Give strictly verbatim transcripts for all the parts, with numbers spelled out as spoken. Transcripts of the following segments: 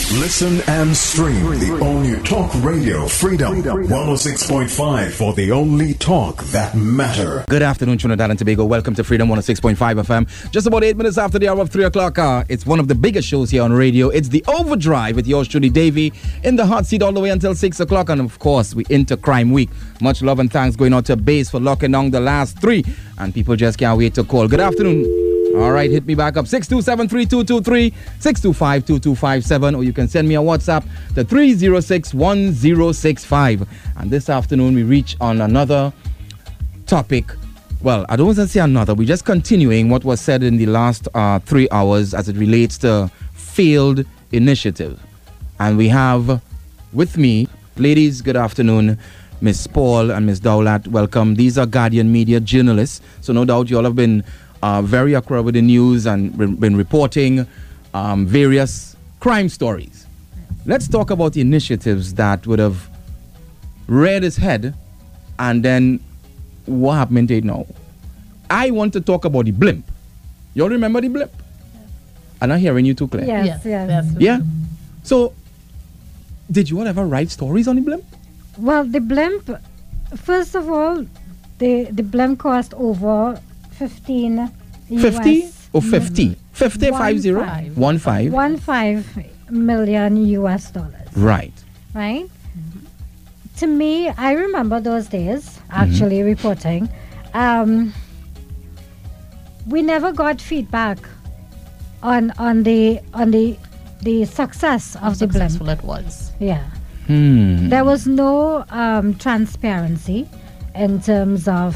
Listen and stream the all-new Talk Radio Freedom one oh six point five for the only talk that matter. Good afternoon, Trinidad and Tobago. Welcome to Freedom one oh six point five F M. Just about eight minutes after the hour of three o'clock. Uh, it's one of the biggest shows here on radio. It's The Overdrive with yours truly, Davey, in the hot seat all the way until six o'clock. And of course, we enter Crime Week. Much love and thanks going out to Base for locking down the last three. And people just can't wait to call. Good afternoon. All right, hit me back up, six two seven, three two two three, six two five, two two five seven, or you can send me a WhatsApp to three zero six, one zero six five. And this afternoon, we reach on another topic. Well, I don't want to say another. We're just continuing what was said in the last uh, three hours as it relates to failed initiative. And we have with me, ladies, good afternoon, Miss Paul and Miss Dowlat. Welcome. These are Guardian Media journalists, so no doubt you all have been Uh, very accurate with the news and re- been reporting um, various crime stories. Let's talk about the initiatives that would have reared its head, and then what happened to it now. I want to talk about the blimp. You all remember the blimp? Yes. I'm not hearing you too clear. Yes, yes. yes. Yeah? So, did you all ever write stories on the blimp? Well, the blimp, first of all, the, the blimp cost over fifteen fifty U S or fifty? fifty, one five zero? Five. One five. One five million U S dollars. Right. Right? Mm-hmm. To me, I remember those days actually mm-hmm. reporting. Um, we never got feedback on on the on the the success of How the blimp. Successful it was. Yeah. Hmm. There was no um, transparency in terms of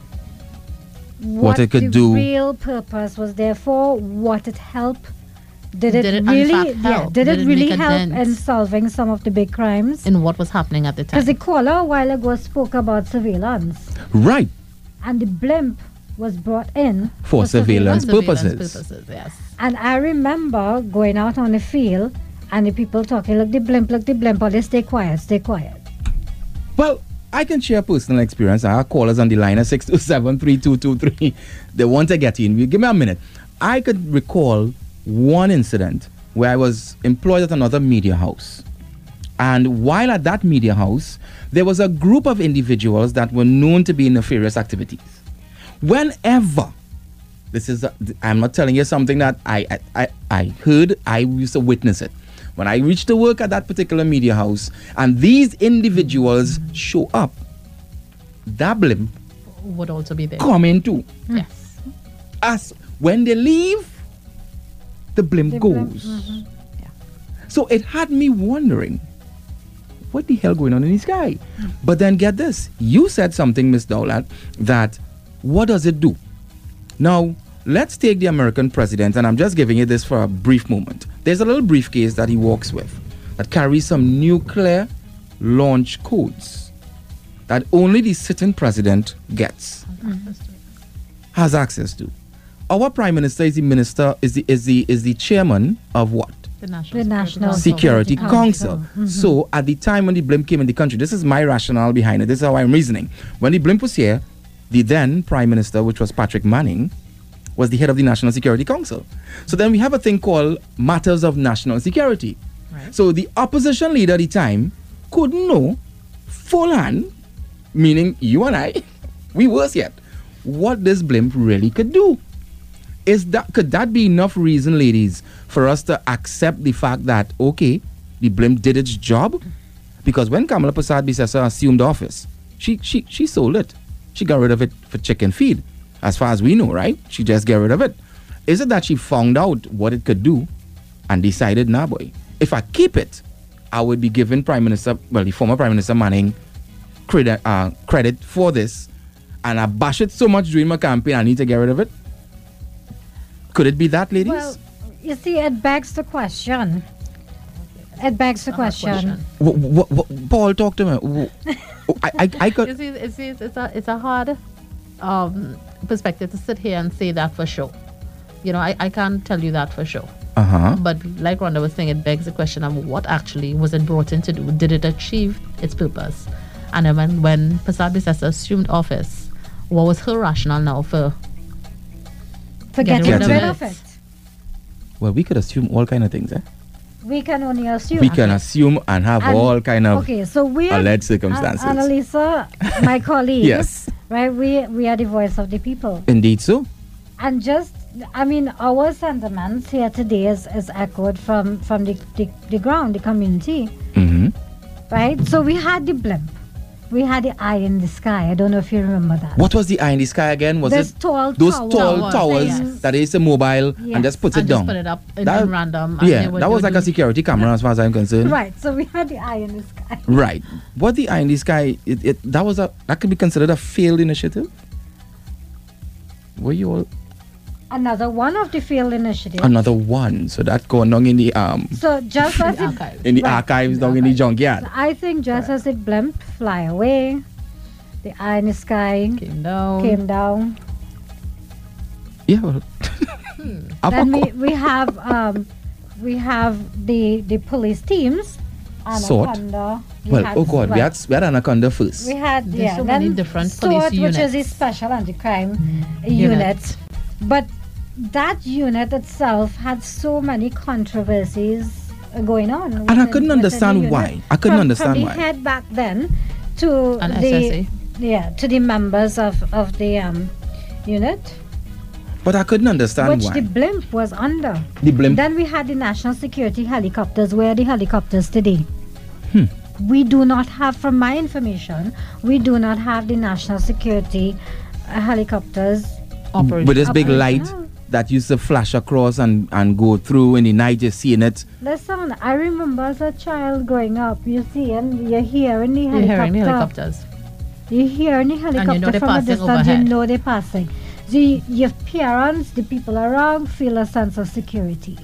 what, what it could the do, real purpose was there for, what it helped. Did it, Did it in really? fact Yeah. help? Did, Did it it really make a help dent? in solving some of the big crimes? In what was happening at the time. Because the caller a while ago spoke about surveillance, right, and the blimp was brought in for, for surveillance, surveillance purposes. purposes. Yes. And I remember going out on the field and the people talking, look the blimp, look the blimp, but they stay quiet, stay quiet. Well, I can share personal experience. I have callers on the line at six two seven, three two two three. They want to get in. You give me a minute. I could recall one incident where I was employed at another media house. And while at that media house, there was a group of individuals that were known to be in nefarious activities. Whenever, this is, a, I'm not telling you something that I, I, I, I heard, I used to witness it. When I reached to work at that particular media house and these individuals show up, that blimp would also be there. come in too. Yes. As when they leave, the blimp The goes. blimp, mhm. Yeah. So it had me wondering, what the hell going on in the sky? But then get this, you said something, Miss Dowlat, that what does it do? Now, let's take the American president, and I'm just giving you this for a brief moment. There's a little briefcase that he walks with that carries some nuclear launch codes that only the sitting president gets, Mm-hmm. has access to. Our prime minister is the minister, is the is the is the chairman of what? The National, The National Security Security Council. Council. Mhm. So at the time when the blimp came in the country, this is my rationale behind it. This is how I'm reasoning. When the blimp was here, the then prime minister, which was Patrick Manning, was the head of the National Security Council. So then we have a thing called matters of national security. Right. So the opposition leader at the time could know full hand, meaning you and I, we worse yet, what this blimp really could do. Is that could that be enough reason, ladies, for us to accept the fact that, okay, the blimp did its job? Because when Kamala Persad-Bissessar assumed office, she, she, she sold it. She got rid of it for chicken feed. As far as we know, right? She just got rid of it. Is it that she found out what it could do and decided, nah, boy, if I keep it, I would be giving Prime Minister, well, the former Prime Minister Manning credit, uh, credit for this, and I bash it so much during my campaign, I need to get rid of it? Could it be that, ladies? Well, you see, it begs the question. It begs the a hard question. Wh- wh- wh- Paul, talk to me. Wh- I, I, I could. You see, it's, it's, it's, a, it's a hard um, perspective to sit here and say that for sure. You know, I, I can't tell you that for sure. Uh huh. But like Rhonda was saying, it begs the question of what actually was it brought in to do? Did it achieve its purpose? And then when, when Persad-Bissessar assumed office, what was her rationale now for For Get getting rid of rid it. of it. Well, we could assume all kind of things, eh? We can only assume. We can assume and have And- all kind of Okay, so we are- alleged circumstances. An- Annalisa, my colleague. Yes. Right, we we are the voice of the people. Indeed so. And just, I mean, our sentiments here today is, is echoed from, from the, the, the ground, the community, Mm-hmm. right? So we had the blimp. We had the eye in the sky. I don't know if you remember that. What was the eye in the sky again? Was Those it tall those towers. tall towers Yes. that is a mobile Yes. and just puts And it just down? put it up in, That- in random. and Yeah, they would that was do like a the- security camera as far as I'm concerned. Right, so we had the eye in the sky. Right. What the eye in the sky? It, it that was a that could be considered a failed initiative. Were you all Another one of the field initiatives. another one? So that going on in the um So just as the it, archives. in the Right. archives down in the junkyard. I think just as it blimp fly away, the eye in the sky Came down. came down. Yeah. Well, Up Then a we, co- we have um, we have the the police teams. Sort. Anaconda. We well, had- oh God, we well, had we had Anaconda first. we had There's yeah, so then many different SWORD, police which is a units. special anti-crime Unit. unit. But that unit itself had so many controversies uh, going on. And I within- couldn't within the understand unit. why. I couldn't From- understand from why. the head back then to And the S S A. yeah to the members of of the um, unit, But I couldn't understand which why. the blimp was under. The blimp. Then we had the national security helicopters. Where are the helicopters today? Hmm. We do not have, from my information, we do not have the national security uh, helicopters. Operation. With this big light Operational. that used to flash across and, and go through in the night, you're seeing it. Listen, I remember as a child growing up, you see, and you're hearing the You're helicopter. hearing the helicopters. You hearing the helicopter know they're from a passing distance, overhead. you know they're passing. So you, your parents, the people around, feel a sense of security.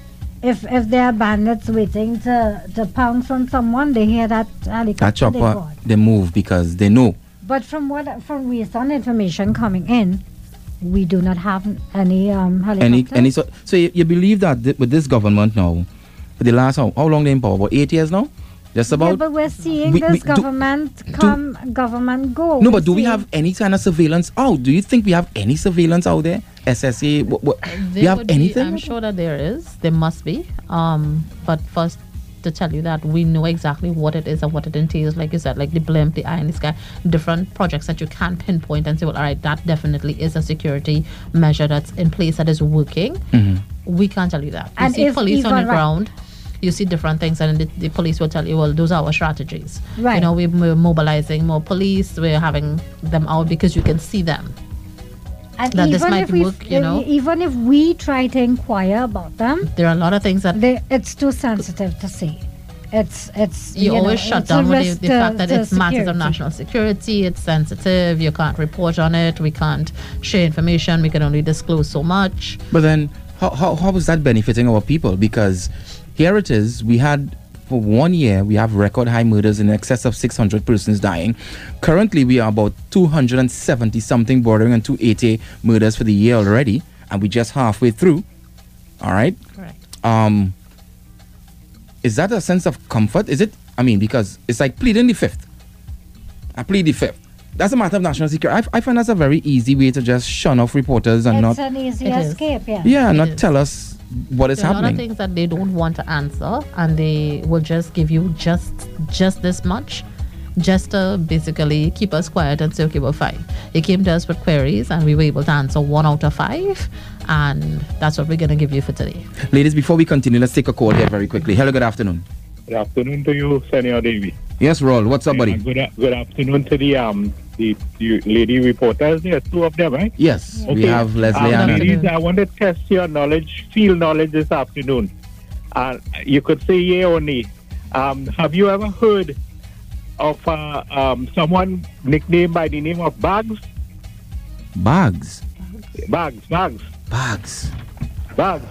If if there are bandits waiting to, to pounce on someone, they hear that helicopter, That they chopper, gone. they move because they know. But from what from recent information coming in, we do not have any um, Any, helicopters. any so, so you, you believe that th- with this government now, for the last, how, how long they in power? About eight years now? Just yeah, about? but we're seeing We- this we do- government come, government go. no, We're but do we seeing- have any kind of surveillance out? Do you think we have any surveillance out there? S S A? What, what, we There have would be- anything? I'm sure that there is. There must be. Um, but first, to tell you that we know exactly what it is and what it entails. Like you said, like the blimp, the eye in the sky, different projects that you can pinpoint and say, well, all right, that definitely is a security measure that's in place that is working. Mhm. We can't tell you that. You And see if police on even the right- ground. You see different things, and the, the police will tell you, well, those are our strategies. You Right. know, we, we're mobilizing more police. We're having them out because you can see them. And that this even might if we, work, you know. even if we try to inquire about them, There are a lot of things that they, it's too sensitive to say. It's it's you, know, always shut it's a down with risk the, the to- fact that to it's matters of security. national security. It's sensitive. You can't report on it. We can't share information. We can only disclose so much. But then, how, how, how is that benefiting our people? Because here it is, we had, for one year, we have record high murders in excess of six hundred persons dying. Currently, we are about two hundred seventy something, bordering on two hundred eighty murders for the year already, and we're just halfway through. All right? Correct. Um, is that a sense of comfort? Is it? I mean, because it's like pleading the fifth. I plead the fifth. That's a matter of national security. I, I find that's a very easy way to just shun off reporters and It's not, an easy It is. escape, yeah. yeah, It not is. tell us what is There are a lot of happening. things that they don't want to answer, and they will just give you just just this much, just to basically keep us quiet and say, okay, we're fine. They came to us with queries, and we were able to answer one out of five, and that's what we're going to give you for today. Ladies, before we continue, let's take a call here very quickly. Hello, good afternoon. Good afternoon to you, Senior Davy. Yes, Roll. What's up, buddy? And good, good afternoon to the um the, the lady reporters. There are two of them, right? Yes, we Okay. have Leslie Um, and ladies, I want to test your knowledge, field knowledge this afternoon. Uh, you could say yeah or nay. Um, have you ever heard of uh, um, someone nicknamed by the name of Bags? Bags. Bags, Bags, Bags. Bags.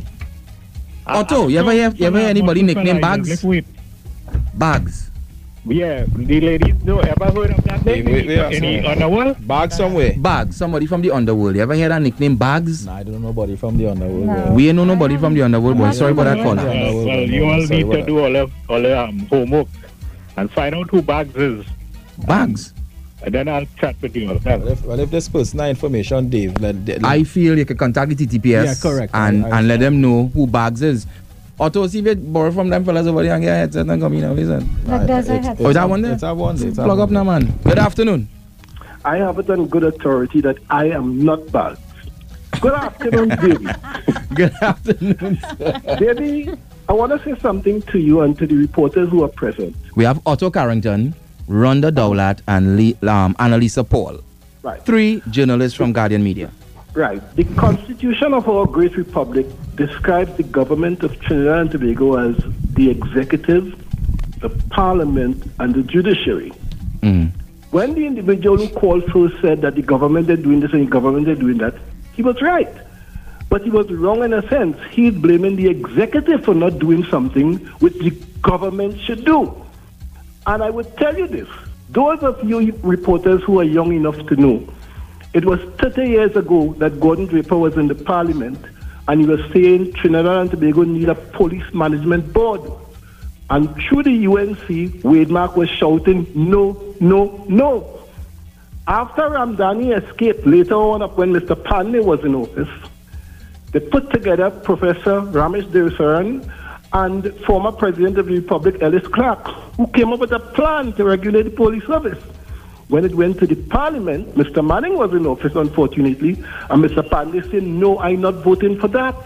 Otto, you ever hear- you ever hear anybody nicknamed Bags? Let's wait. Bags. Yeah, the ladies, no, ever heard of that Wait, name? wait, wait, Any sorry. on the world? Bag somewhere. Bags. Somebody from the underworld. You ever hear that nickname Bags? Nah, I don't know nobody from the underworld. No. bro. We ain't know nobody from the underworld, boy. Sorry about that Well, caller. Yeah. well, no, well, no, you all sorry need about to that. do all of all the um, homework and find out who Bags is, Bags. and then I'll chat with you all. Well, if, well, if this personal information, Dave, let, let, I feel you can contact the T T P S Yeah, correct. and, I- I and let them know who Bags is. Otto, see if you borrow from them fellas over there and get a headset and come in now, listen. Look, there's a headset. Oh, is that one there? It's that one there. it's that Plug one up now, there. man. Good afternoon. I have it on good authority that I am not bad. Good afternoon, Davy. Good afternoon, sir. Davy, I want to say something to you and to the reporters who are present. We have Otto Carrington, Rhonda Dowlat, and Lee, um, Annalisa Paul. Right. Three journalists from Guardian Media. Right. The Constitution of our great republic describes the government of Trinidad and Tobago as the executive, the parliament, and the judiciary. Mm. When the individual who called first said that the government is doing this and the government is doing that, he was right. But he was wrong in a sense. He's blaming the executive for not doing something which the government should do. And I would tell you this, those of you reporters who are young enough to know, it was thirty years ago that Gordon Draper was in the parliament and he was saying Trinidad and Tobago need a police management board. And through the U N C, Wade Mark was shouting, no, no, no. After Ramdani escaped later on up when Mister Pandey was in office, they put together Professor Ramesh Devasaran and former President of the Republic, Ellis Clark, who came up with a plan to regulate the police service. When it went to the parliament, Mister Manning was in office, unfortunately, and Mister Pandey said, no, I'm not voting for that.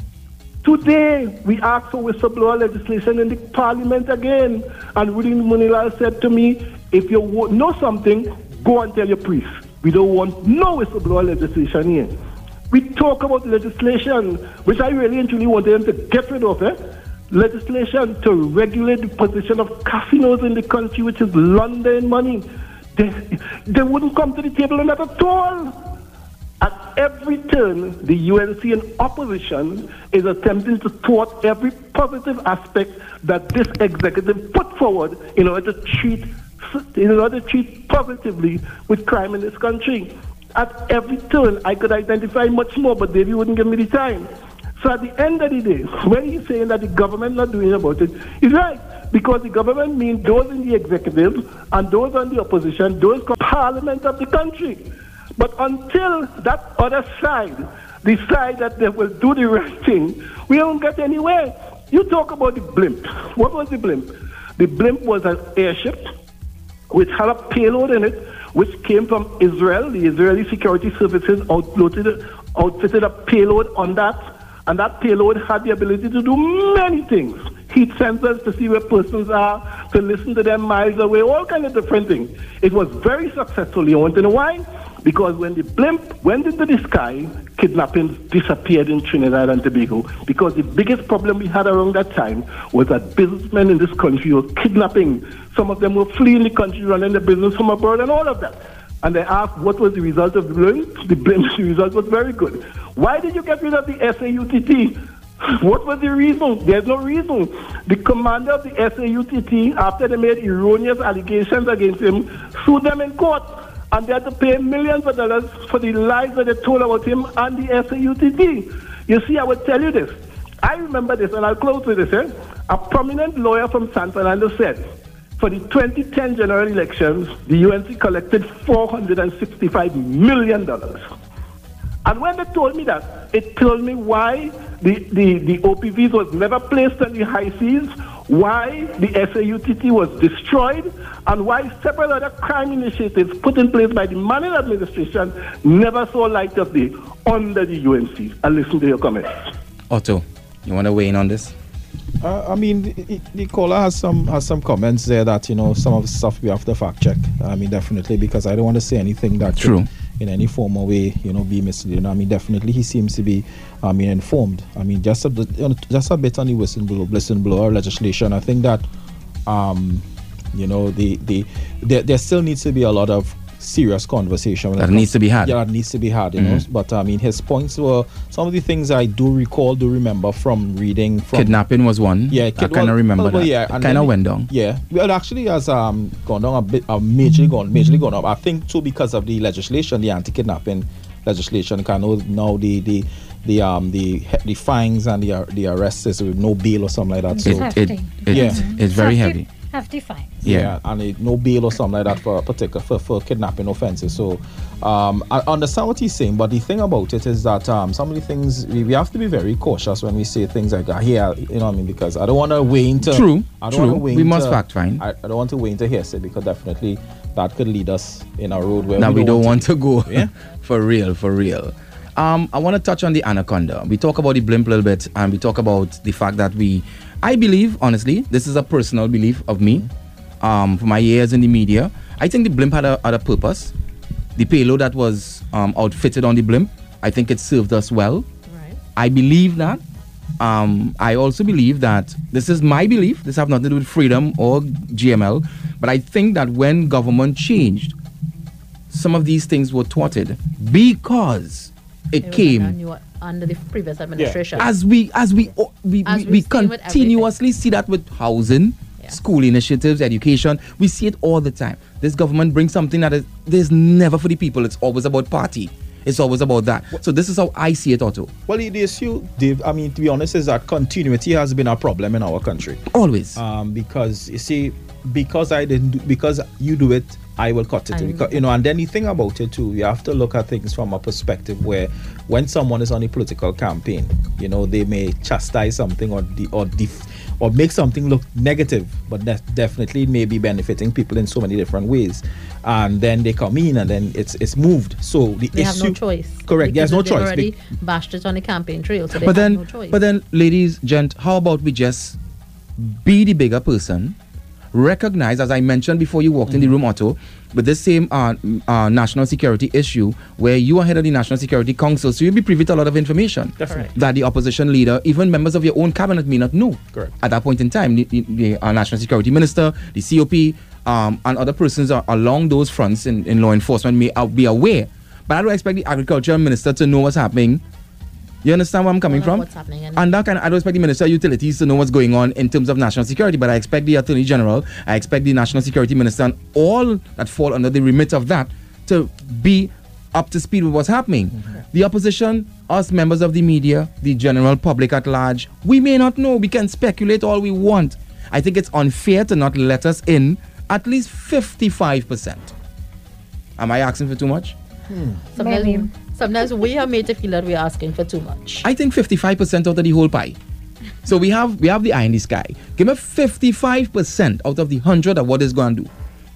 Today, we asked for whistleblower legislation in the parliament again, and Rudy Munilal said to me, if you know something, go and tell your priest. We don't want no whistleblower legislation here. We talk about legislation, which I really and truly wanted them to get rid of, eh? Legislation to regulate the position of casinos in the country, which is laundering money. They, they wouldn't come to the table on that at all. At every turn, the U N C in opposition is attempting to thwart every positive aspect that this executive put forward in order to treat in order to treat positively with crime in this country. At every turn, I could identify much more, but Davey wouldn't give me the time. So at the end of the day, when he's saying that the government not doing about it, he's right. Because the government means those in the executive and those on the opposition, those parliament of the country. But until that other side decide that they will do the right thing, we don't get anywhere. You talk about the blimp. What was the blimp? The blimp was an airship which had a payload in it, which came from Israel. The Israeli security services outfitted, outfitted a payload on that, and that payload had the ability to do many things. Heat sensors to see where persons are, to listen to them miles away, all kinds of different things. It was very successful. You want to know why? Because when the blimp went into the sky, kidnappings disappeared in Trinidad and Tobago. Because the biggest problem we had around that time was that businessmen in this country were kidnapping. Some of them were fleeing the country, running the business from abroad and all of that. And they asked what was the result of the blimp. The blimp, the result was very good. Why did you get rid of the S A U T T? What was the reason? There's no reason. The commander of the S A U T T, after they made erroneous allegations against him, sued them in court. And they had to pay millions of dollars for the lies that they told about him and the S A U T T. You see, I would tell you this. I remember this, and I'll close with this. Eh? A prominent lawyer from San Fernando said, for the twenty ten general elections, the U N C collected four hundred sixty-five million dollars. And when they told me that, it told me why the, the, the O P Vs was never placed on the high seas, why the S A U T T was destroyed, and why several other crime initiatives put in place by the Manning administration never saw light of day under the U N C. I'll listen to your comments. Otto, you want to weigh in on this? Uh, I mean, the, the caller has some has some comments there that, you know, some of the stuff we have to fact check. I mean, definitely, because I don't want to say anything that True. Could, in any form or way, you know, be misleading. I mean, definitely, he seems to be, I mean, informed. I mean, just a just a bit on the whistleblower, whistleblower legislation. I think that, um, you know, the the there, there still needs to be a lot of serious conversation that needs to be had. Yeah, that needs to be had, you mm-hmm. know. But I mean, his points were some of the things I do recall, do remember from reading. From Kidnapping was one. Yeah, I kid, kind of well, remember well, that. Yeah, it kind of went down. Yeah, well, actually, has um gone down a bit, uh, majorly gone, majorly gone up. I think too because of the legislation, the anti-kidnapping legislation. Kind of now the the the um the the fines and the uh, the arrests is with no bail or something like that. So it, it, it, yeah, it's very heavy. hefty fines. Yeah. Yeah, and it, no bail or something like that for particular for, for kidnapping offenses. So um, I understand what he's saying, but the thing about it is that um, some of the things we, we have to be very cautious when we say things like that here. You know what I mean? Because I don't want to weigh into True, I don't true. wanna weigh We into, must fact find. I, I don't want to weigh into hearsay because definitely that could lead us in a road where Now we don't want to, to go. Yeah. For real, for real. Um, I want to touch on the Anaconda. We talk about the blimp a little bit, and we talk about the fact that we, I believe, honestly, this is a personal belief of me, um, for my years in the media. I think the blimp had a, had a purpose. The payload that was um, outfitted on the blimp, I think it served us well. Right. I believe that. Um, I also believe that, this is my belief, this have nothing to do with Freedom or G M L, but I think that when government changed, some of these things were thwarted because it, It was came under, new- under the previous administration. as we as we oh, we, As we, we've we seen with continuously see that with housing, Yeah. school initiatives, education. We see it all the time. This government brings something that is there's never for the people. It's always about party. It's always about that. So this is how I see it, Otto. Well, the issue, Dave, I mean, to be honest, is that continuity has been a problem in our country. Always. Um, because you see, because I didn't, do, because you do it, I will cut it. I Because, you know, and then the thing about it too, you have to look at things from a perspective where, when someone is on a political campaign, you know, they may chastise something or de- or def- or make something look negative, but that definitely may be benefiting people in so many different ways. And then they come in, and then it's it's moved. So the They have issue, no choice. correct? There's Because no they've choice. already Be- bashed it on the campaign trail, so they but have then no choice. but then ladies, gent, how about we just be the bigger person, recognize, as I mentioned before you walked in the room, Otto, with this same uh, uh, national security issue where you are head of the National Security Council, so you'll be privy to a lot of information Definitely. that the opposition leader, even members of your own cabinet, may not know. Correct. At that point in time, the, the, the uh, National Security Minister, the C O P, um, and other persons are, along those fronts in, in law enforcement may uh, be aware. But I don't expect the Agriculture Minister to know what's happening. You understand where I'm coming Know from? what's happening and- And that kind of, I don't expect the Minister of Utilities to know what's going on in terms of national security, but I expect the Attorney General, I expect the National Security Minister, and all that fall under the remit of that to be up to speed with what's happening. Mm-hmm. The opposition, us members of the media, the general public at large, we may not know. We can speculate all we want. I think it's unfair to not let us in at least fifty-five percent. Am I asking for too much? sometimes, Maybe. sometimes we are made to feel that we're asking for too much. I think fifty-five percent out of the whole pie. So we have we have the eye in the sky. Give me fifty-five percent out of the one hundred of what it's going to do.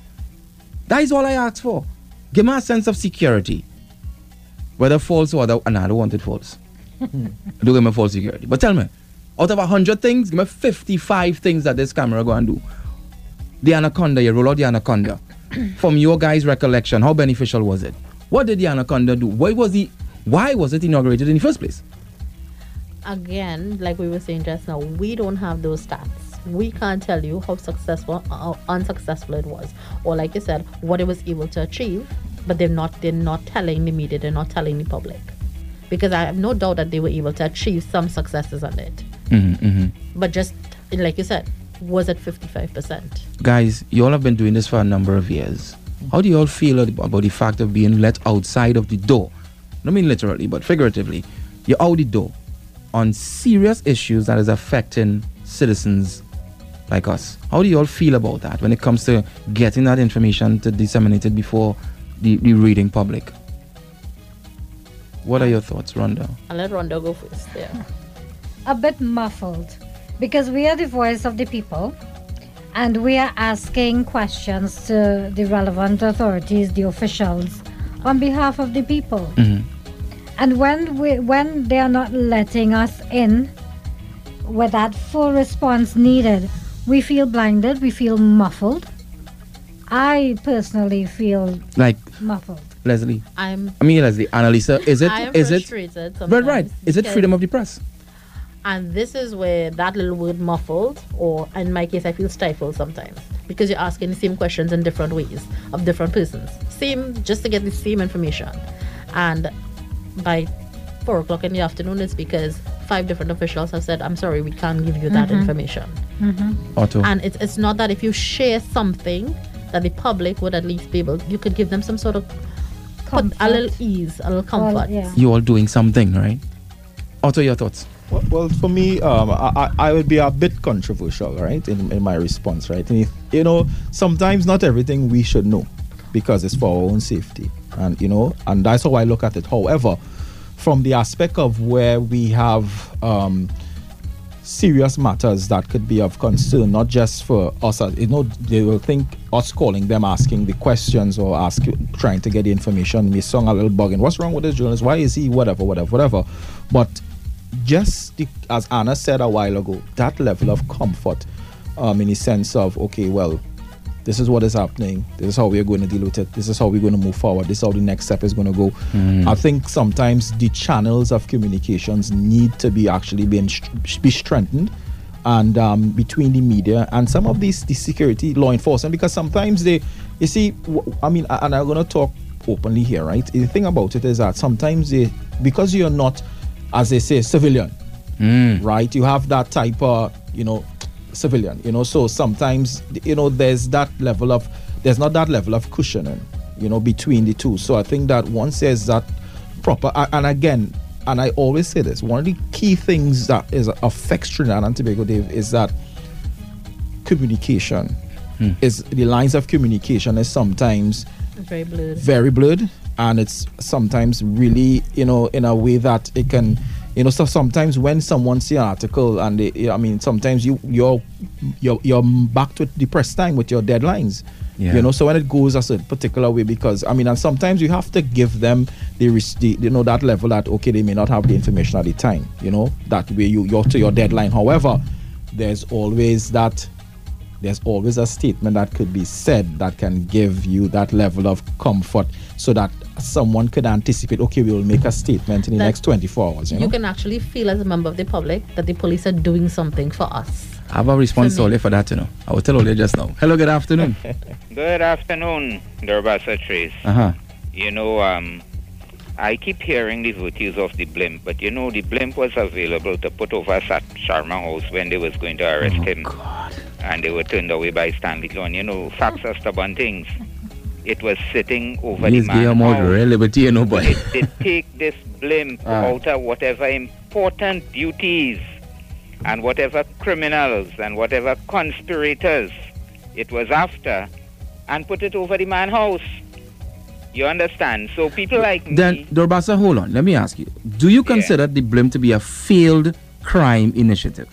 That is all I ask for. Give me a sense of security. Whether false or other, and I don't want it false. Do give me false security. But tell me, out of one hundred things, give me fifty-five things that this camera going to do. The Anaconda, you roll out the Anaconda. From your guys' recollection, how beneficial was it? What did the Anaconda do? Why was the why was it inaugurated in the first place? Again, like we were saying just now, we don't have those stats. We can't tell you how successful or unsuccessful it was, or like you said, what it was able to achieve. But they're not they're not telling the media, they're not telling the public, because I have no doubt that they were able to achieve some successes on it. Mm-hmm, mm-hmm. But just like you said, was it fifty-five percent? Guys, you all have been doing this for a number of years. How do you all feel about the fact of being let outside of the door? I don't mean literally, but figuratively. You're out the door on serious issues that is affecting citizens like us. How do you all feel about that when it comes to getting that information to disseminate it before the, the reading public? What are your thoughts, Rhonda? I'll let Rhonda go first. Yeah. A bit muffled, because we are the voice of the people, and we are asking questions to the relevant authorities, the officials, on behalf of the people. Mm-hmm. And when we when they are not letting us in with that full response needed, we feel blinded, we feel muffled. I personally feel Like, muffled. Leslie. I'm I mean, Leslie, Annalisa, is it, I am is it, frustrated right, right, sometimes is it because- freedom of the press? And this is where that little word muffled, or in my case, I feel stifled sometimes, because you're asking the same questions in different ways of different persons. Same, just to get the same information. And by four o'clock in the afternoon, it's because five different officials have said, I'm sorry, we can't give you that information. Otto. And it's, it's not that if you share something that the public would at least be able, you could give them some sort of put a Comfort. little ease, a little comfort. yeah. You all doing something, right? Otto, your thoughts? Well, well, for me, um, I, I would be a bit controversial, right, in, in my response, right? And if, you know, sometimes not everything we should know because it's for our own safety, and you know, and that's how I look at it. However, from the aspect of where we have um, serious matters that could be of concern, not just for us, as, you know, they will think us calling them, asking the questions or ask, trying to get the information may sound a little bugging. What's wrong with this journalist? Why is he whatever, whatever, whatever? But just the, as Anna said a while ago, that level of comfort, um, in the sense of, okay, well, this is what is happening. This is how we're going to deal with it. This is how we're going to move forward. This is how the next step is going to go. Mm. I think sometimes the channels of communications need to be actually being be strengthened, and um, between the media and some of these the security law enforcement, because sometimes they, you see, I mean, and I'm going to talk openly here, right? The thing about it is that sometimes they, because you're not, as they say, civilian, mm. right? You have that type of, you know, civilian, you know, so sometimes, you know, there's that level of, there's not that level of cushioning, you know, between the two. So I think that once there's that proper, and again, and I always say this, one of the key things that is affects Trinidad and Tobago, Dave, is that communication, hmm. is the lines of communication is sometimes it's very blurred. very blurred, and it's sometimes really, you know, in a way that it can, you know, so sometimes when someone see an article and they, I mean, sometimes you you're you're you're back to the press time with your deadlines, yeah. you know. So when it goes a certain particular way, because I mean, and sometimes you have to give them the, the you know that level that okay, they may not have the information at the time, you know, that way you you're to your deadline. However, there's always that. There's always a statement that could be said that can give you that level of comfort, so that someone could anticipate, okay, we will make a statement in the that next twenty-four hours. You, know? You can actually feel as a member of the public that the police are doing something for us. I have a response only for that, you know. I will tell you just now. Hello, good afternoon. Good afternoon, Dorbasa Trace. Uh-huh. You know, um, I keep hearing the virtues of the blimp, but you know, the blimp was available to put over Sat Sharma House when they was going to arrest oh, him. God. And they were turned away by Stanley John. You know, facts are stubborn things. It was sitting over He's the man's house. Really, but you know, boy. It did take this blimp ah. out of whatever important duties and whatever criminals and whatever conspirators it was after, and put it over the man's house. You understand? So people like then, me... Then, Dorbasa, hold on. Let me ask you. Do you consider yeah. the blimp to be a failed crime initiative?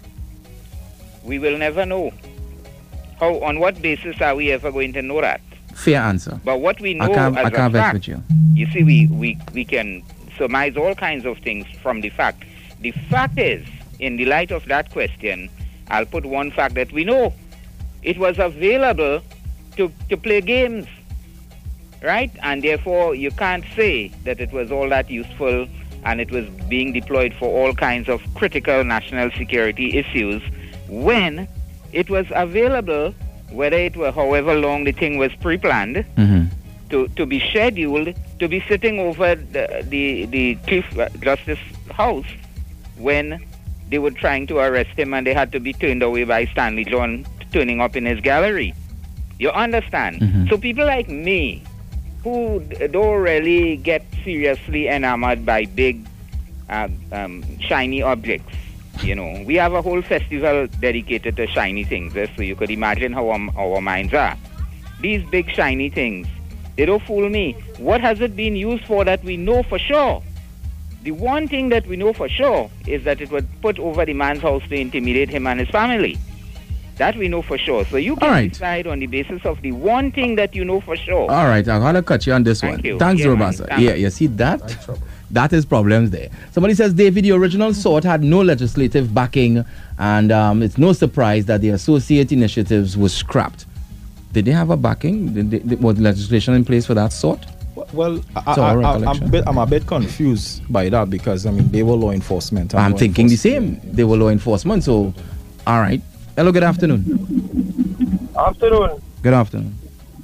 We will never know. How? On what basis are we ever going to know that? Fair answer. But what we know I can't, as I can't a fact, with you. you see, we, we, we can surmise all kinds of things from the fact. The fact is, in the light of that question, I'll put one fact that we know. It was available to, to play games, right? And therefore, you can't say that it was all that useful and it was being deployed for all kinds of critical national security issues when it was available, whether it were however long the thing was pre-planned, mm-hmm. to, to be scheduled, to be sitting over the, the, the Chief Justice House when they were trying to arrest him and they had to be turned away by Stanley John turning up in his gallery. You understand? Mm-hmm. So people like me, who don't really get seriously enamored by big, uh, um, shiny objects, you know, we have a whole festival dedicated to shiny things, eh? So you could imagine how our, our minds are. These big shiny things, they don't fool me. What has it been used for that we know for sure? The one thing that we know for sure is that it was put over the man's house to intimidate him and his family. That we know for sure. So you can right. decide on the basis of the one thing that you know for sure. All right, I'm going to cut you on this Thank one. You. Thanks, yeah, Dorbasa. Thanks. Yeah, you see that? That is problems there. Somebody says, David, the original sort had no legislative backing, and um, it's no surprise that the associate initiatives was scrapped. Did they have a backing? Did they, did, was legislation in place for that sort? Well, I, I, I, I'm, a bit, I'm a bit confused by that because, I mean, they were law enforcement. I'm law thinking enforcement. the same. They were law enforcement, so, all right. Hello, good afternoon. Afternoon. Good afternoon.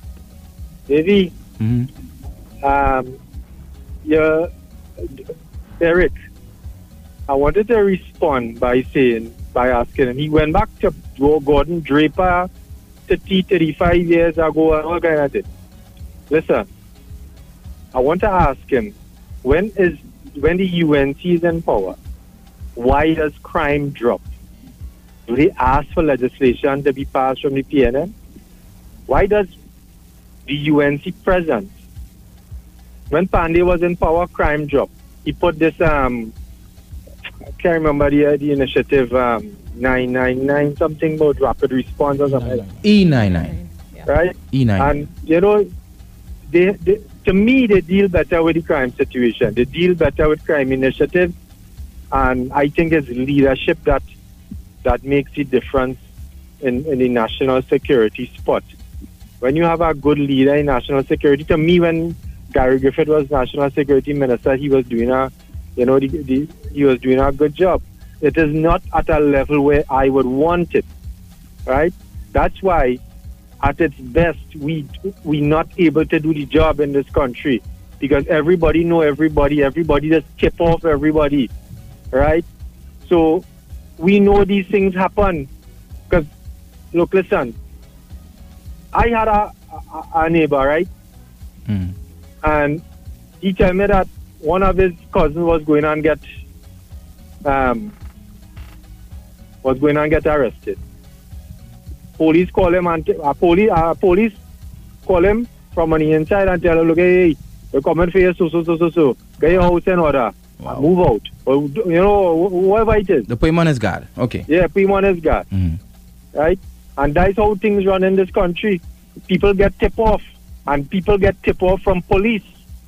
Davey, mm-hmm. um, yeah, Eric, I wanted to respond by saying, by asking him, he went back to Gordon Draper thirty, thirty-five years ago and all kind of thing. Listen, I want to ask him, when is when the U N C is in power, why does crime drop? Do they ask for legislation to be passed from the P N M? Why does the U N C president, when Pandey was in power, crime dropped? He put this, um, I can't remember the, the initiative, um, nine nine nine something about rapid response or something like that. E ninety-nine. Right? E nine. And, you know, they, they, to me, they deal better with the crime situation. They deal better with crime initiatives. And I think it's leadership that that makes the difference in, in the national security spot. When you have a good leader in national security, to me, when Gary Griffith was national security minister, he was doing a, you know, the, the, he was doing a good job. It is not at a level where I would want it, right? That's why, at its best, we we not able to do the job in this country because everybody know everybody, everybody just tip off everybody, right? So we know these things happen. Because, look, listen, I had a, a, a neighbor, right? Mm. And he told me that one of his cousins was going on get um was going on get arrested. Police call him and uh, police uh, police call him from on the inside and tell him, look, hey, we're coming for you, so so so so so. Get your house in order. Wow. Move out. Or, you know, whoever it is. The put him on his guard. Okay. Yeah, put him on his guard. Mm. Right? And that's how things run in this country. People get tip off, and people get tip off from police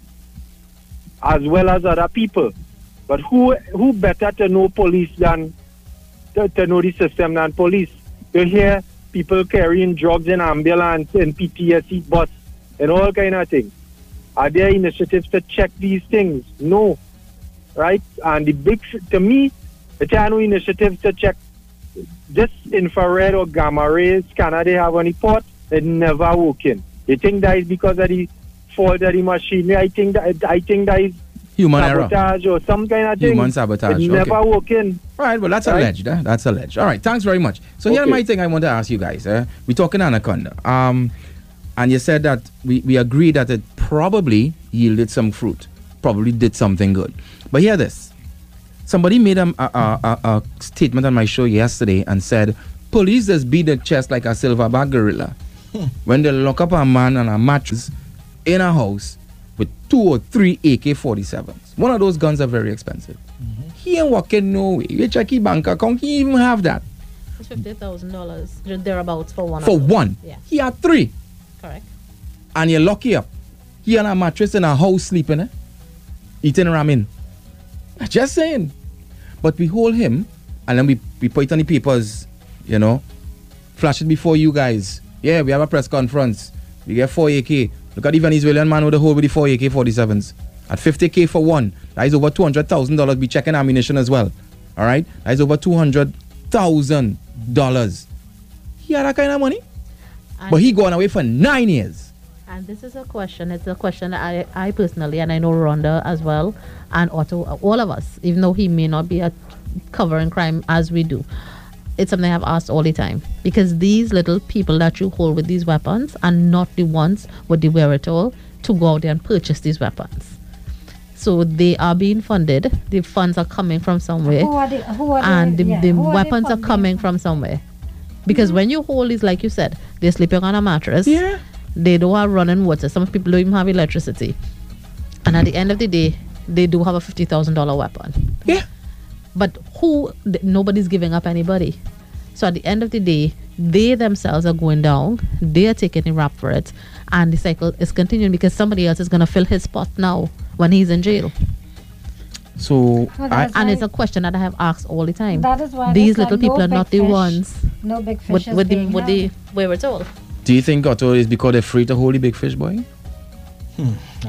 as well as other people. But who who better to know police than to, to know the system than police? You hear people carrying drugs in ambulance, in P T S D bus, and all kind of things. Are there initiatives to check these things? No. Right? And the big, to me, there are no initiatives to check this infrared or gamma ray scanner they have on the port. It never working. They think that is because of the fault of the machinery. I think that I think that is human sabotage error or some kind of thing. Human sabotage. It okay. never working. All right, well, that's right? alleged. Eh? That's alleged. All right, thanks very much. So okay. here's my thing I want to ask you guys. Eh? We're talking Anaconda. Um, and you said that we, we agree that it probably yielded some fruit, probably did something good. But hear this. Somebody made a, a, a, a statement on my show yesterday and said, police just beat the chest like a silverback gorilla hmm. when they lock up a man on a mattress in a house with two or three A K forty-sevens. One of those guns are very expensive. Mm-hmm. He ain't walking no way. You check his bank account, he even have that. It's fifty thousand dollars, thereabouts for one. For one? Yeah. He had three. Correct. And you lock you up. He on a mattress in a house sleeping, eh? Eating ramen. Just saying. But we hold him and then we, we put it on the papers, you know, flash it before you guys. Yeah, we have a press conference. We get four A K. Look at the Venezuelan man with the hole with the four A K forty-sevens. At fifty K for one. That is over two hundred thousand dollars. Be checking ammunition as well. All right? That is over two hundred thousand dollars. He had that kind of money. And but he gone away for nine years. And this is a question. It's a question that I, I personally, and I know Rhonda as well, and Otto, all of us, even though he may not be a covering crime as we do. It's something I've asked all the time. Because these little people that you hold with these weapons are not the ones with the wherewithal to go out there and purchase these weapons. So they are being funded. The funds are coming from somewhere. Who are the, who are and the, the, yeah, the who weapons are, are coming from somewhere. Because mm-hmm. when you hold these, like you said, they're sleeping on a mattress. Yeah. They don't have running water. Some people don't even have electricity. And at the end of the day, they do have a fifty thousand dollars weapon. Yeah. But who, nobody's giving up anybody. So at the end of the day, they themselves are going down. They are taking the rap for it. And the cycle is continuing because somebody else is going to fill his spot now when he's in jail. So, well, I, and it's a question that I have asked all the time. That is why these little like people no are not fish, the ones no big fish with, is with, the, being with the wherewithal. do you think, Otto, is because they're free to hold the big fish, boy? Hmm.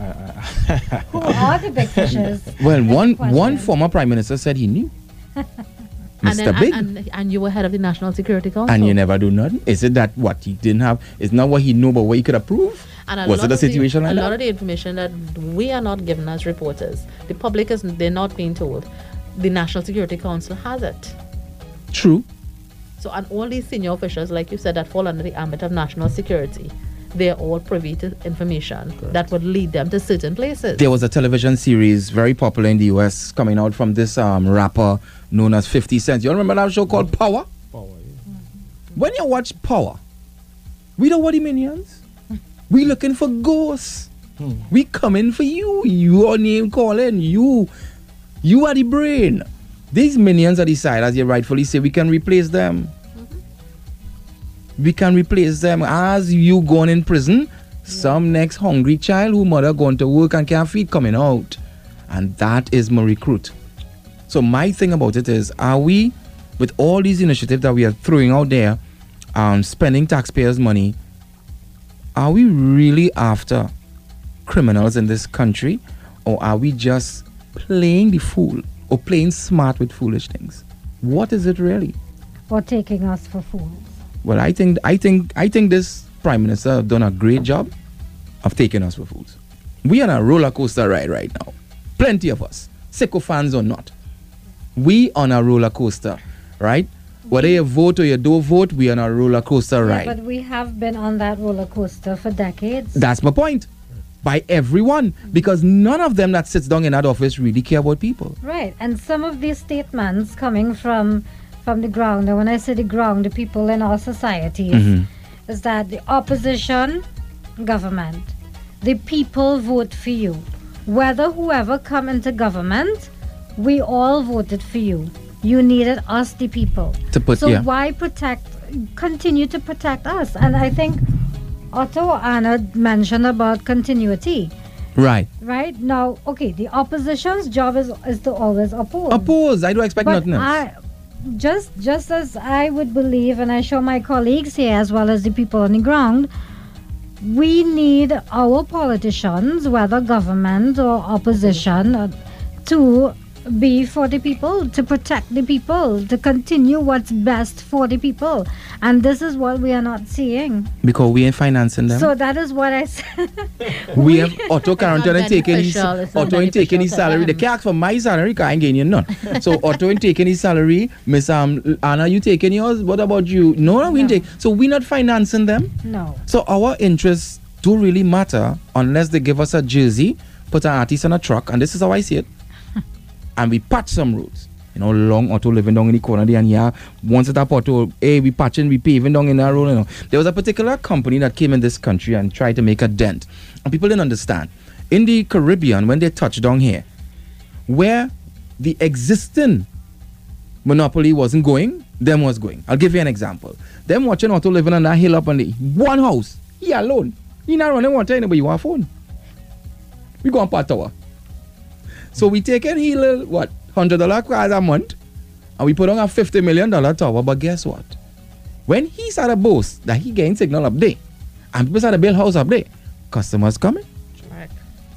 Who are the big fishes? Well, That's one the question. one former prime minister said he knew. And, Mister then, Big. and, and, and you were head of the National Security Council. And you never do nothing? Is it that what he didn't have? Is not what he knew, but what he could approve? And Was lot it a of the- situation like a that? lot of the information that we are not given as reporters, the public is they're not being told. The National Security Council has it. True. So, and all these senior officials, like you said, that fall under the ambit of national security, they're all privy to information that would lead them to certain places. There was a television series very popular in the U S coming out from this um, rapper known as fifty Cent. You remember that show called Power? Power, yeah. When you watch Power, we don't want the minions. We looking for ghosts. Hmm. We coming for you. Your name calling. You. You are the brain. These minions are the side, as you rightfully say, we can replace them. Mm-hmm. We can replace them. As you gone in prison, yeah. Some next hungry child who mother gone to work and can't feed coming out. And that is my recruit. So my thing about it is, are we, with all these initiatives that we are throwing out there, um, spending taxpayers' money, are we really after criminals in this country, or are we just playing the fool or playing smart with foolish things? What is it really? Or taking us for fools? Well, I think I think I think this Prime Minister have done a great job of taking us for fools. We are on a roller coaster ride right now. Plenty of us, sycophants or not. We on a roller coaster, right? Whether you vote or you don't vote, we are on a roller coaster Yeah, ride. but we have been on that roller coaster for decades. That's my point. By everyone, because none of them that sits down in that office really care about people. Right, and some of these statements coming from from the ground, and when I say the ground, the people in our societies, Mhm. is that the opposition government, the people vote for you. Whether whoever come into government, we all voted for you. You needed us, the people. To put, so yeah. why protect, continue to protect us? And I think Otto Anna mentioned about continuity. Right. Right? Now, okay, the opposition's job is, is to always oppose. Oppose. I don't expect But nothing else. I, just, just as I would believe, and I show my colleagues here as well as the people on the ground, we need our politicians, whether government or opposition, uh, to be for the people, to protect the people, to continue what's best for the people. And this is what we are not seeing. Because we ain't financing them. So that is what I said. we have Otto Carrington and taking his beneficial. It's not Otto and taking his beneficial to salary. They them. can't ask for my salary because I ain't getting you none. So Otto and taking his salary. Miss um Anna, you taking yours? What about you? No, no, we No. take. So we not financing them. No. So our interests don't really matter unless they give us a jersey, put an artist on a truck, and this is how I see it. And we patch some roads. You know, long Auto living down in the corner there, and yeah, once at a Auto, hey, we patching, we paving down in that road. You know. There was a particular company that came in this country and tried to make a dent. And people didn't understand. In the Caribbean, when they touched down here, where the existing monopoly wasn't going, them was going. I'll give you an example. Them watching Auto living on that hill up on the one house, he alone. He not running water anybody, you want a phone. We go on part tower. So we take in he little, what, one hundred dollars a month, and we put on a fifty million dollars tower, but guess what? When he started boast that he getting signal up there, and people started build house up there, customers coming. Correct.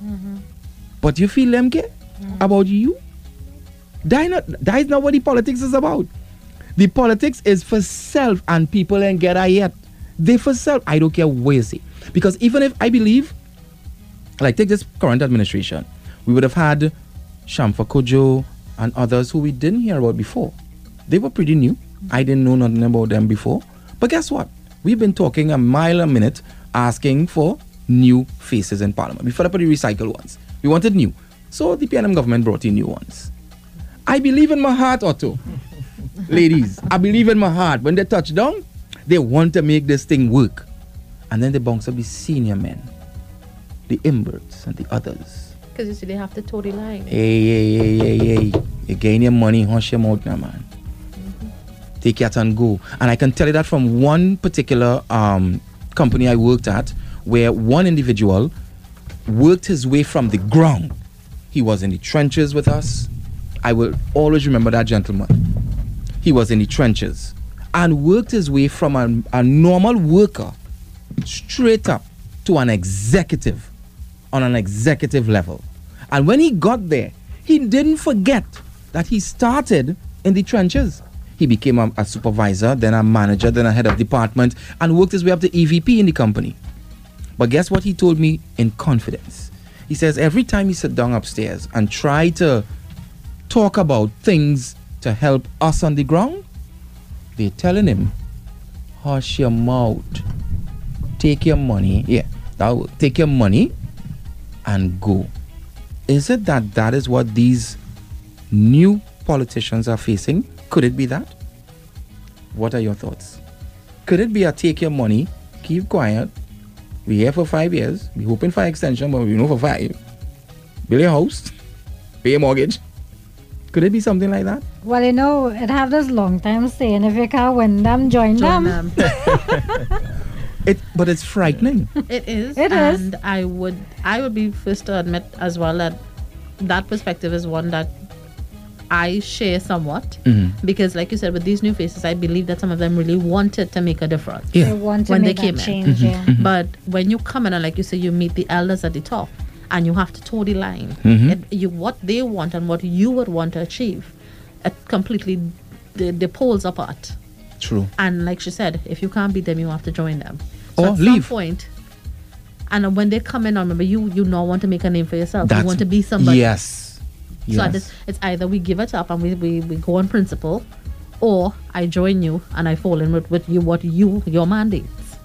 But you feel them care about you? That not, that is not what the politics is about. The politics is for self, and people ain't get that yet. They for self. I don't care what you say. Because even if I believe, like take this current administration, we would have had Shamfa Kojo and others who we didn't hear about before. They were pretty new. I didn't know nothing about them before. But guess what? We've been talking a mile a minute asking for new faces in Parliament. We fed up with the recycled ones. We wanted new. So the P N M government brought in new ones. I believe in my heart, Otto. Ladies, I believe in my heart. When they touch down, they want to make this thing work. And then they bounce up the senior men, the Imberts and the others. Because you see, they have to toe the line. Hey, hey, hey, hey, hey. You gain your money, hush your mouth now, man. Mm-hmm. Take it and go. And I can tell you that from one particular um, company I worked at, where one individual worked his way from the ground. He was in the trenches with us. I will always remember that gentleman. He was in the trenches and worked his way from a, a normal worker straight up to an executive on an executive level. And when he got there, he didn't forget that he started in the trenches. He became a, a supervisor, then a manager, then a head of department, and worked his way up to E V P in the company. But guess what he told me in confidence? He says every time he sit down upstairs and try to talk about things to help us on the ground, they're telling him, hush your mouth. take your money, yeah, that will take your money and go. Is it that that is what these new politicians are facing? Could it be that? What are your thoughts? Could it be a take your money, keep quiet, we here for five years, we hoping for extension, but we know for five, build your house, pay your mortgage? Could it be something like that? Well, you know, it have this long time saying, if you can't win them, join, Join them. them. It, but it's frightening. It is. It is. And I would I would be first to admit as well that that perspective is one that I share somewhat. Mm-hmm. Because like you said, with these new faces, I believe that some of them really wanted to make a difference. Yeah. They want to When they make came that in. change. yeah. But when you come in and like you say, you meet the elders at the top and you have to toe the line. Mhm. It, you, what they want and what you would want to achieve, it completely the, the poles apart. True. And like she said, if you can't beat them, you have to join them. So Or at leave. some point, and when they come in, remember you you now want to make a name for yourself. That's- you want to be somebody. Yes. So Yes. it's, it's either we give it up and we, we, we go on principle, or I join you and I fall in with, with you what you your mandates.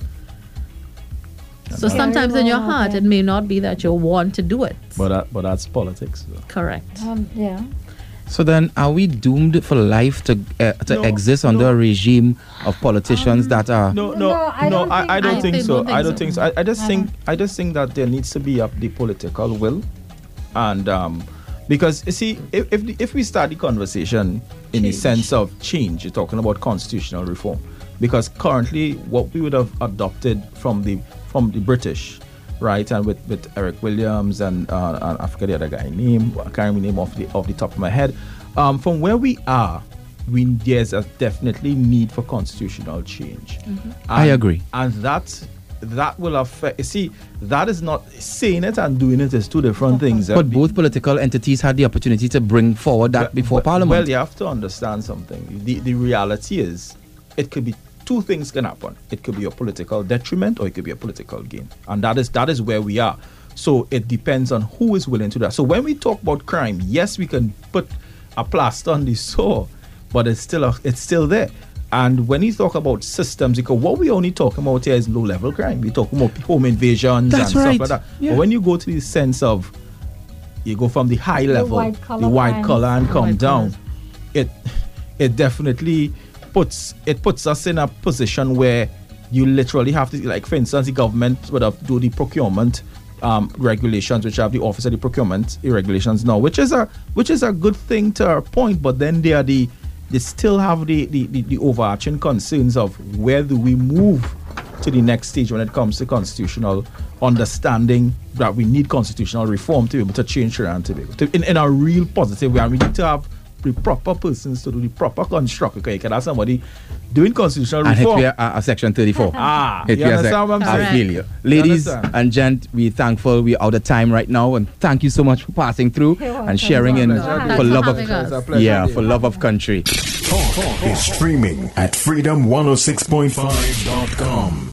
So Very sometimes in your well, heart, okay. it may not be that you want to do it. But that, but that's politics. Though. Correct. Um, yeah. So then, are we doomed for life to uh, to No, exist under no. a regime of politicians that are? No, No, no, I no. don't I, think- I don't I think think- so. don't think I don't so. think so. I, I just I think don't. I just think that there needs to be up the political will, and um, because you see, if if, the, if we start the conversation in the Change. sense of change, you're talking about constitutional reform, because currently what we would have adopted from the from the British, right, and with, with Eric Williams and, uh, and I forget the other guy name, I can't remember the name off the off the top of my head. Um, from where we are, we there's a definitely need for constitutional change. And, I agree. and that that will affect. You see, that is not saying it and doing it is two different things. But both political entities had the opportunity to bring forward that But- before but- Parliament. Well, you have to understand something. The the reality is, it could be two things can happen. It could be a political detriment or it could be a political gain, and that is that is where we are. So it depends on who is willing to do that. So when we talk about crime, yes, we can put a plaster on the sore, but it's still a, it's still there. And when you talk about systems, because what we only talking about here is low level crime. We talking about home invasions That's and right. stuff like that. Yeah. But when you go to the sense of you go from the high level, white collar the white crimes. collar, and The come white down, collars. it it definitely puts it puts us in a position where you literally have to, like for instance, the government would have do the procurement um, regulations, which have the office of the procurement regulations now, which is a which is a good thing to a point, but then they are the they still have the the, the, the overarching concerns of where do we move to the next stage when it comes to constitutional understanding that we need constitutional reform to be able to change Trinidad and Tobago to, in, in a real positive way, and we need to have the proper persons to do the proper construct. Okay, you can have somebody doing constitutional and hit reform. me a, a section thirty-four. Ah, Hit you me a understand sec- what I'm I saying? feel you. Ladies understand? and gent, we're thankful we're out of time right now, and thank you so much for passing through You're welcome. and sharing in Pleasure, Thanks for for love having of us. It's a pleasure, yeah dear. for love of country. Talk is streaming at freedom one oh six point five dot com.